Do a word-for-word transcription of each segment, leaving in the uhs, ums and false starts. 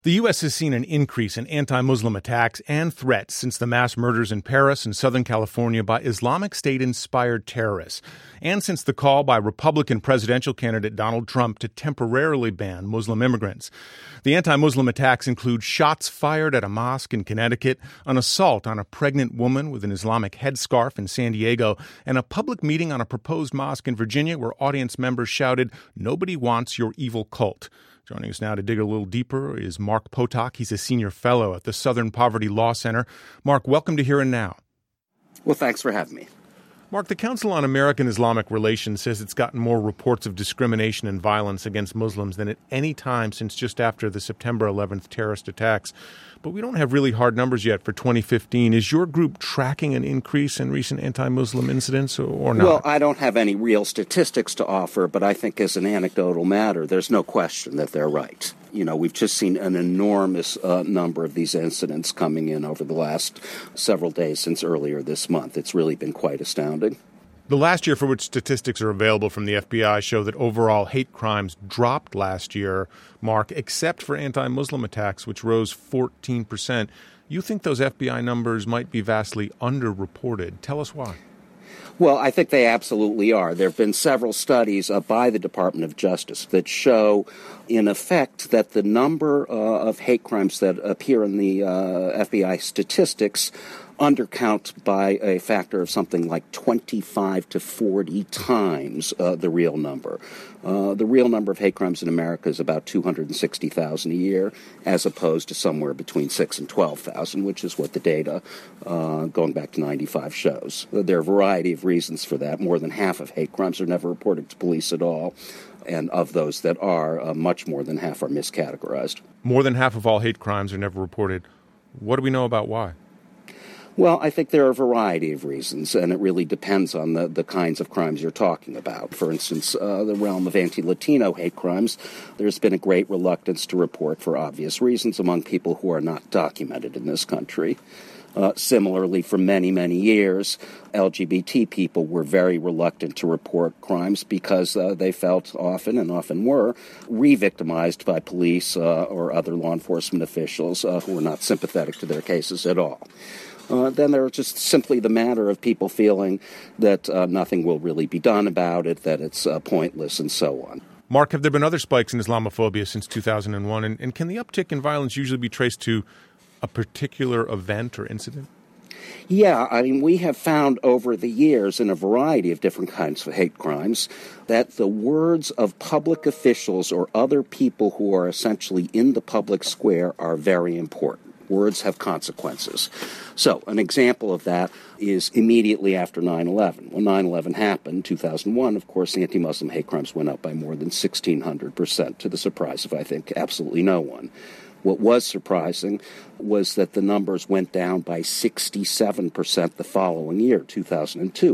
The U S has seen an increase in anti-Muslim attacks and threats since the mass murders in Paris and Southern California by Islamic State-inspired terrorists, and since the call by Republican presidential candidate Donald Trump to temporarily ban Muslim immigrants. The anti-Muslim attacks include shots fired at a mosque in Connecticut, an assault on a pregnant woman with an Islamic headscarf in San Diego, and a public meeting on a proposed mosque in Virginia where audience members shouted, "Nobody wants your evil cult." Joining us now to dig a little deeper is Mark Potok. He's a senior fellow at the Southern Poverty Law Center. Mark, welcome to Here and Now. Well, thanks for having me. Mark, the Council on American-Islamic Relations says it's gotten more reports of discrimination and violence against Muslims than at any time since just after the September eleventh terrorist attacks. But we don't have really hard numbers yet for twenty fifteen. Is your group tracking an increase in recent anti-Muslim incidents or not? Well, I don't have any real statistics to offer, but I think as an anecdotal matter, there's no question that they're right. You know, we've just seen an enormous uh, number of these incidents coming in over the last several days since earlier this month. It's really been quite astounding. The last year for which statistics are available from the F B I show that overall hate crimes dropped last year, Mark, except for anti-Muslim attacks, which rose fourteen percent. You think those F B I numbers might be vastly underreported. Tell us why. Well, I think they absolutely are. There have been several studies uh, by the Department of Justice that show, in effect, that the number uh, of hate crimes that appear in the uh, F B I statistics undercount by a factor of something like twenty-five to forty times uh, the real number. Uh, the real number of hate crimes in America is about two hundred sixty thousand a year, as opposed to somewhere between six and twelve thousand, which is what the data uh, going back to ninety-five shows. There are a variety of reasons for that. More than half of hate crimes are never reported to police at all. And of those that are, uh, much more than half are miscategorized. More than half of all hate crimes are never reported. What do we know about why? Well, I think there are a variety of reasons, and it really depends on the, the kinds of crimes you're talking about. For instance, uh, the realm of anti-Latino hate crimes, there's been a great reluctance to report for obvious reasons among people who are not documented in this country. Uh, similarly, for many, many years, L G B T people were very reluctant to report crimes because uh, they felt often, and often were, re-victimized by police uh, or other law enforcement officials uh, who were not sympathetic to their cases at all. Uh, then there was just simply the matter of people feeling that uh, nothing will really be done about it, that it's uh, pointless, and so on. Mark, have there been other spikes in Islamophobia since two thousand one? And, and can the uptick in violence usually be traced to a particular event or incident? Yeah, I mean, we have found over the years in a variety of different kinds of hate crimes that the words of public officials or other people who are essentially in the public square are very important. Words have consequences. So an example of that is immediately after nine eleven. When nine eleven happened, two thousand one, of course, the anti-Muslim hate crimes went up by more than sixteen hundred percent, to the surprise of, I think, absolutely no one. What was surprising was that the numbers went down by sixty-seven percent the following year, two thousand two.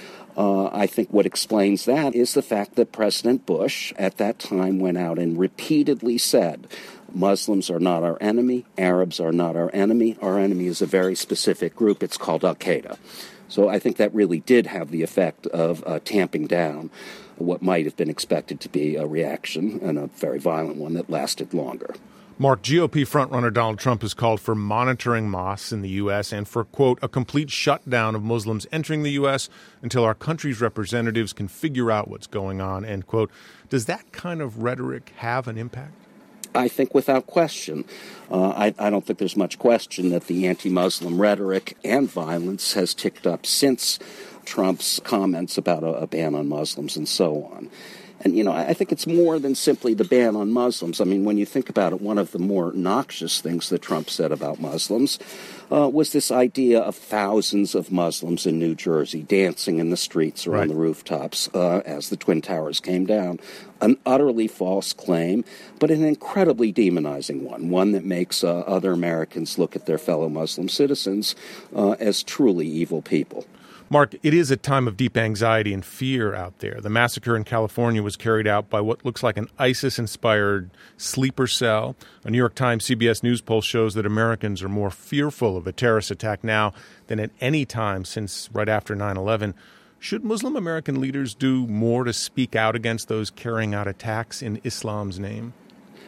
Uh, I think what explains that is the fact that President Bush at that time went out and repeatedly said, Muslims are not our enemy, Arabs are not our enemy. Our enemy is a very specific group. It's called Al-Qaeda. So I think that really did have the effect of uh, tamping down what might have been expected to be a reaction, and a very violent one that lasted longer. Mark, G O P frontrunner Donald Trump has called for monitoring mosques in the U S and for, quote, a complete shutdown of Muslims entering the U S until our country's representatives can figure out what's going on, end quote. Does that kind of rhetoric have an impact? I think without question. Uh, I, I don't think there's much question that the anti-Muslim rhetoric and violence has ticked up since Trump's comments about a, a ban on Muslims and so on. And, you know, I think it's more than simply the ban on Muslims. I mean, when you think about it, one of the more noxious things that Trump said about Muslims uh, was this idea of thousands of Muslims in New Jersey dancing in the streets or right. on the rooftops uh, as the Twin Towers came down. An utterly false claim, but an incredibly demonizing one, one that makes uh, other Americans look at their fellow Muslim citizens uh, as truly evil people. Mark, it is a time of deep anxiety and fear out there. The massacre in California was carried out by what looks like an ISIS-inspired sleeper cell. A New York Times C B S News poll shows that Americans are more fearful of a terrorist attack now than at any time since right after nine eleven. Should Muslim American leaders do more to speak out against those carrying out attacks in Islam's name?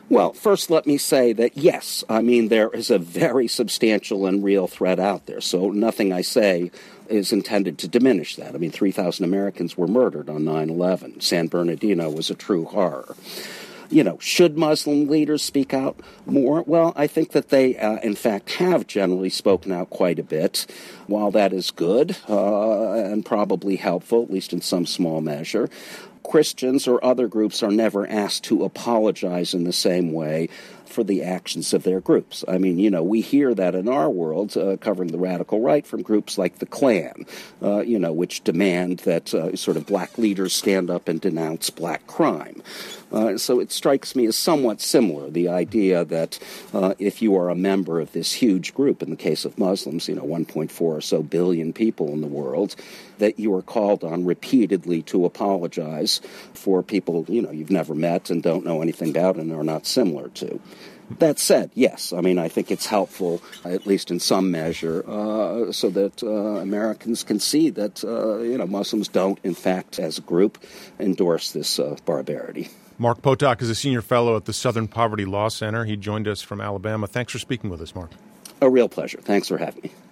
Well, first let me say that, yes, I mean, there is a very substantial and real threat out there, so nothing I say is intended to diminish that. I mean, three thousand Americans were murdered on nine eleven. San Bernardino was a true horror. You know, should Muslim leaders speak out more? Well, I think that they, uh, in fact, have generally spoken out quite a bit. While that is good uh, and probably helpful, at least in some small measure, Christians or other groups are never asked to apologize in the same way for the actions of their groups. I mean, you know, we hear that in our world, uh, covering the radical right, from groups like the Klan, uh, you know, which demand that uh, sort of black leaders stand up and denounce black crime. Uh, so it strikes me as somewhat similar, the idea that uh, if you are a member of this huge group, in the case of Muslims, you know, one point four or so billion people in the world, that you are called on repeatedly to apologize for people, you know, you've never met and don't know anything about and are not similar to. That said, yes, I mean, I think it's helpful, at least in some measure, uh, so that uh, Americans can see that, uh, you know, Muslims don't, in fact, as a group, endorse this uh, barbarity. Mark Potok is a senior fellow at the Southern Poverty Law Center. He joined us from Alabama. Thanks for speaking with us, Mark. A real pleasure. Thanks for having me.